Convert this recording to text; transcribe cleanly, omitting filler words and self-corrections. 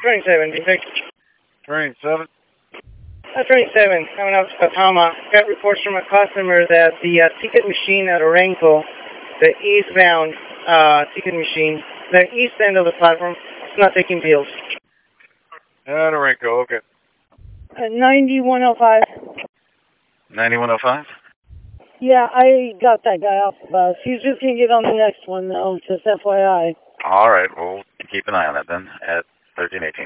27, defect. 27. 27, coming up to Patama. Got reports from a customer that the ticket machine at Orenco, the eastbound ticket machine, the east end of the platform, is not taking bills. At Orenco, okay. 9105. 9105? Yeah, I got that guy off the bus. He's just going to get on the next one, though, just FYI. All right, we'll keep an eye on that then at 1318.